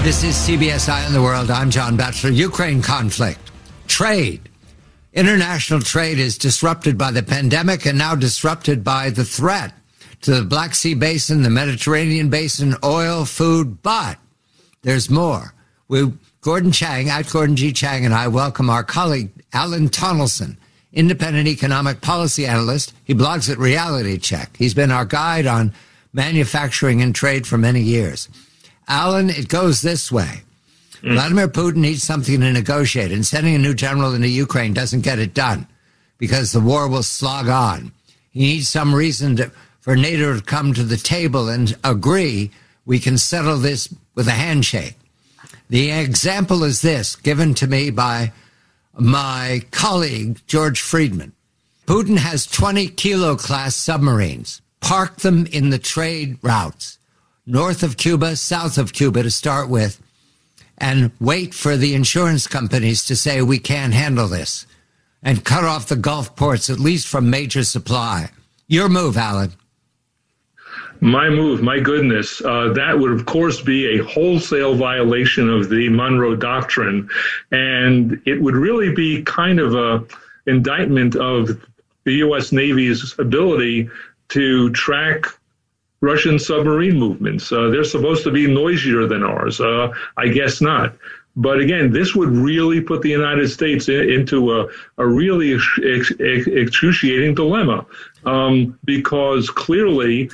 This is CBS Eye on the World. I'm John Batchelor. Ukraine conflict. Trade. International trade is disrupted by the pandemic and now disrupted by the threat to the Black Sea Basin, the Mediterranean Basin, oil, food. But there's more. Gordon Chang, at Gordon G. Chang, and I welcome our colleague, Alan Tonelson, independent economic policy analyst. He blogs at Reality Check. He's been our guide on manufacturing and trade for many years. Alan, it goes this way. Vladimir Putin needs something to negotiate, and sending a new general into Ukraine doesn't get it done because the war will slog on. He needs some reason for NATO to come to the table and agree we can settle this with a handshake. The example is this, given to me by my colleague, George Friedman. Putin has 20 Kilo-class submarines. Park them in the trade routes, north of Cuba, south of Cuba to start with, and wait for the insurance companies to say we can't handle this and cut off the Gulf ports, at least from major supply. Your move, Alan. My move, my goodness. That would, of course, be a wholesale violation of the Monroe Doctrine. And it would really be kind of a indictment of the U.S. Navy's ability to track Russian submarine movements. They're supposed to be noisier than ours. I guess not. But again, this would really put the United States into a really excruciating dilemma because clearly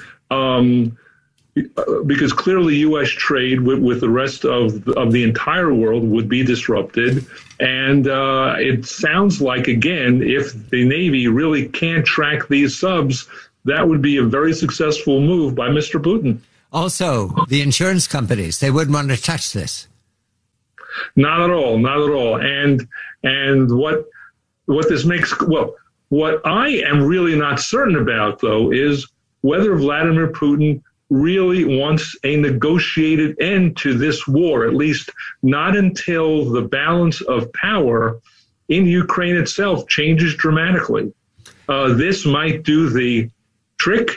U.S. trade with the rest of the entire world would be disrupted. And it sounds like, again, if the Navy really can't track these subs, that would be a very successful move by Mr. Putin. Also, the insurance companies, they wouldn't want to touch this. Not at all, not at all. And what this makes, well, what I am really not certain about, though, is whether Vladimir Putin really wants a negotiated end to this war, at least not until the balance of power in Ukraine itself changes dramatically. This might do the trick.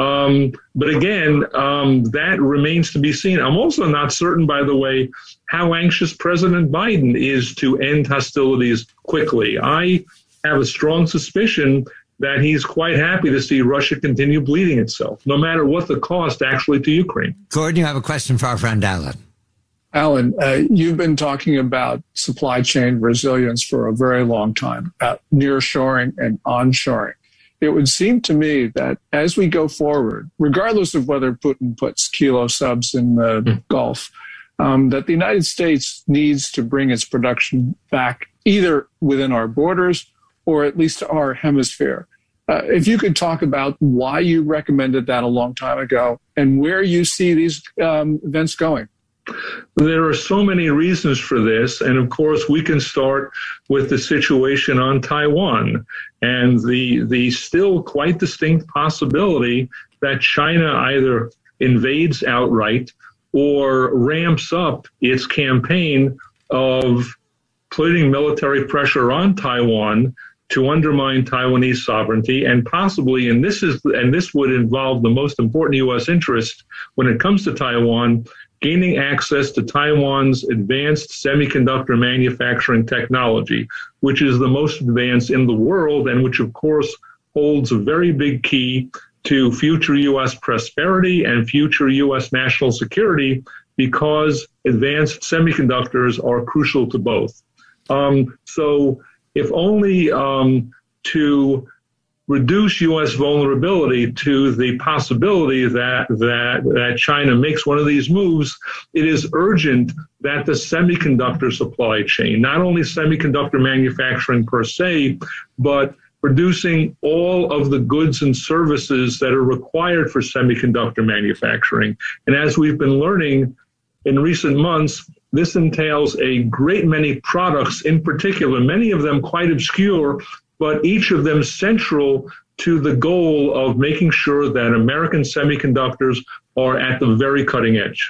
But again, that remains to be seen. I'm also not certain, by the way, how anxious President Biden is to end hostilities quickly. I have a strong suspicion that he's quite happy to see Russia continue bleeding itself, no matter what the cost actually to Ukraine. Gordon, you have a question for our friend Alan. Alan, you've been talking about supply chain resilience for a very long time, about nearshoring and onshoring. It would seem to me that as we go forward, regardless of whether Putin puts Kilo subs in the Gulf, that the United States needs to bring its production back either within our borders or at least our hemisphere. If you could talk about why you recommended that a long time ago and where you see these events going. There are so many reasons for this. And of course, we can start with the situation on Taiwan and the still quite distinct possibility that China either invades outright or ramps up its campaign of putting military pressure on Taiwan to undermine Taiwanese sovereignty, and possibly, and this would involve the most important U.S. interest when it comes to Taiwan, gaining access to Taiwan's advanced semiconductor manufacturing technology, which is the most advanced in the world and which, of course, holds a very big key to future U.S. prosperity and future U.S. national security, because advanced semiconductors are crucial to both. So if only to reduce U.S. vulnerability to the possibility that China makes one of these moves, it is urgent that the semiconductor supply chain, not only semiconductor manufacturing per se, but producing all of the goods and services that are required for semiconductor manufacturing. And as we've been learning in recent months, this entails a great many products in particular, many of them quite obscure, but each of them central to the goal of making sure that American semiconductors are at the very cutting edge.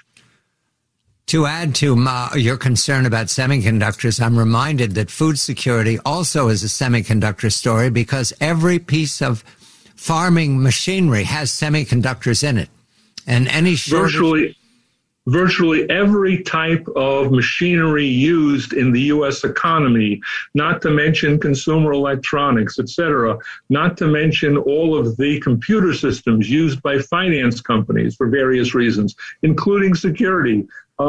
To add to your concern about semiconductors, I'm reminded that food security also is a semiconductor story, because every piece of farming machinery has semiconductors in it. And any shortage... virtually every type of machinery used in the U.S. economy, not to mention consumer electronics, et cetera, not to mention all of the computer systems used by finance companies for various reasons, including security,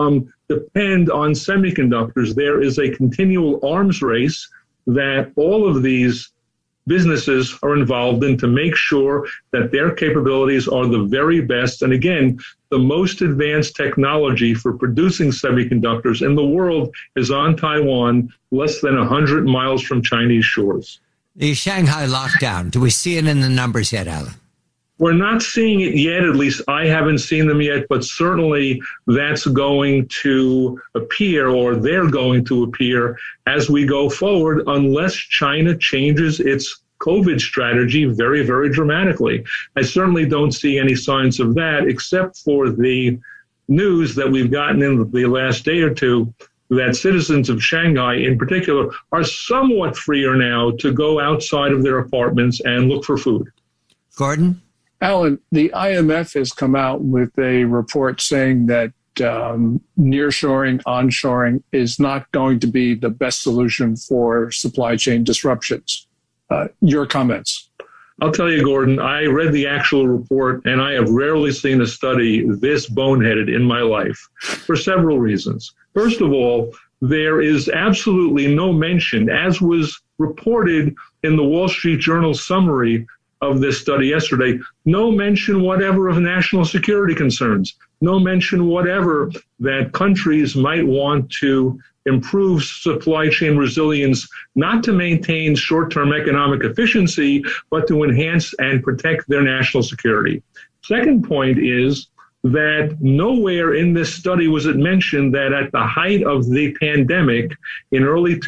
depend on semiconductors. There is a continual arms race that all of these businesses are involved in to make sure that their capabilities are the very best. And again, the most advanced technology for producing semiconductors in the world is on Taiwan, less than 100 miles from Chinese shores. The Shanghai lockdown, do we see it in the numbers yet, Alan? We're not seeing it yet, at least I haven't seen them yet, but certainly that's going to appear, or they're going to appear as we go forward, unless China changes its COVID strategy very, very dramatically. I certainly don't see any signs of that, except for the news that we've gotten in the last day or two that citizens of Shanghai in particular are somewhat freer now to go outside of their apartments and look for food. Gordon? Alan, the IMF has come out with a report saying that nearshoring, onshoring is not going to be the best solution for supply chain disruptions. Your comments? I'll tell you, Gordon, I read the actual report, and I have rarely seen a study this boneheaded in my life for several reasons. First of all, there is absolutely no mention, as was reported in the Wall Street Journal summary of this study yesterday, no mention whatever of national security concerns, no mention whatever that countries might want to improve supply chain resilience, not to maintain short-term economic efficiency, but to enhance and protect their national security. Second point is that nowhere in this study was it mentioned that at the height of the pandemic in early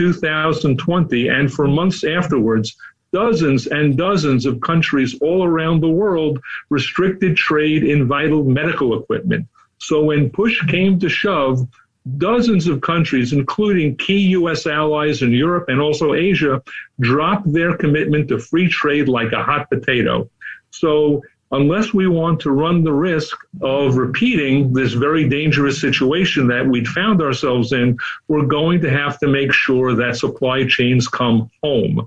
2020 and for months afterwards, dozens and dozens of countries all around the world restricted trade in vital medical equipment. So when push came to shove, dozens of countries, including key U.S. allies in Europe and also Asia, dropped their commitment to free trade like a hot potato. So unless we want to run the risk of repeating this very dangerous situation that we'd found ourselves in, we're going to have to make sure that supply chains come home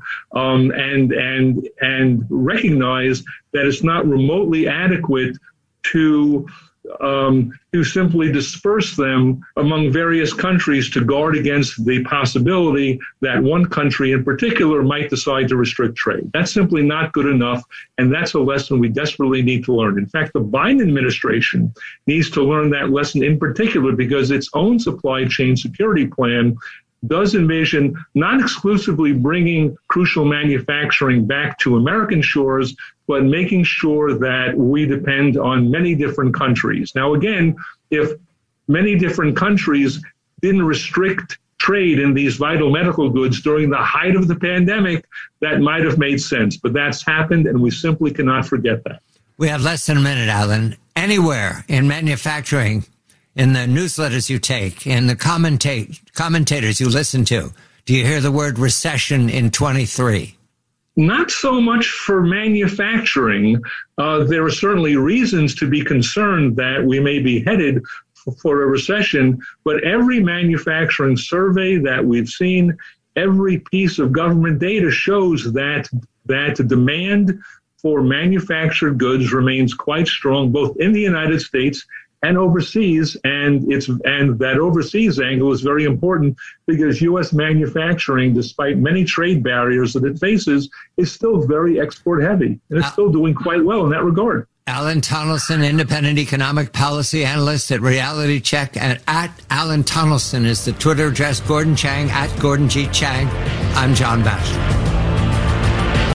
and recognize that it's not remotely adequate to simply disperse them among various countries to guard against the possibility that one country in particular might decide to restrict trade. That's simply not good enough, and that's a lesson we desperately need to learn. In fact, the Biden administration needs to learn that lesson in particular because its own supply chain security plan does envision not exclusively bringing crucial manufacturing back to American shores, but making sure that we depend on many different countries. Now, again, if many different countries didn't restrict trade in these vital medical goods during the height of the pandemic, that might have made sense. But that's happened, and we simply cannot forget that. We have less than a minute, Alan. Anywhere in manufacturing, in the newsletters you take, in the commentators you listen to, do you hear the word recession in 23? Not so much for manufacturing. There are certainly reasons to be concerned that we may be headed for a recession, but every manufacturing survey that we've seen, every piece of government data shows that demand for manufactured goods remains quite strong, both in the United States and overseas, and that overseas angle is very important because U.S. manufacturing, despite many trade barriers that it faces, is still very export heavy, and it's still doing quite well in that regard. Alan Tonelson, independent economic policy analyst at Reality Check, and at Alan Tonelson is the Twitter address. Gordon Chang, at Gordon G. Chang. I'm John Batchelor.